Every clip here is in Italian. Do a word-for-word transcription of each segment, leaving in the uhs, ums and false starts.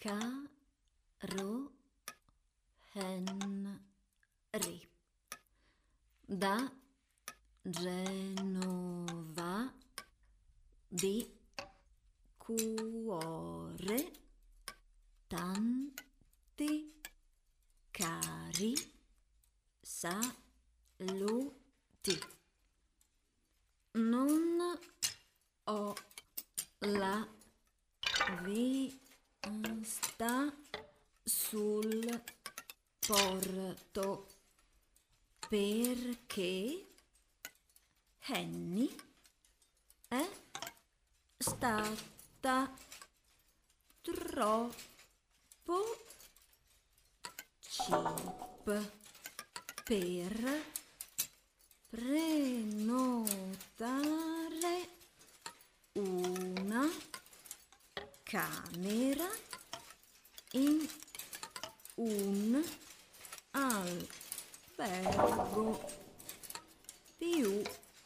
Caro Henry, da Genova di cuore, tanti cari saluti. Non ho la vista sul porto perché Henny è stata troppo cheap per prenotare una camera in un albergo più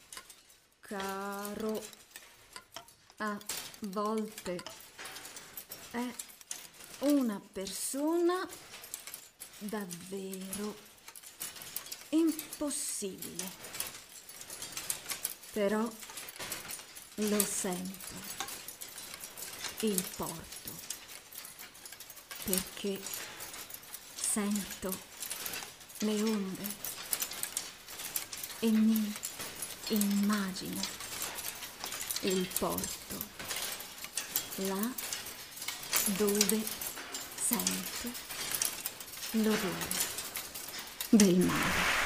caro. A volte è una persona davvero impossibile, però lo sento il porto, perché sento le onde e mi immagino il porto, là dove sento l'odore del mare.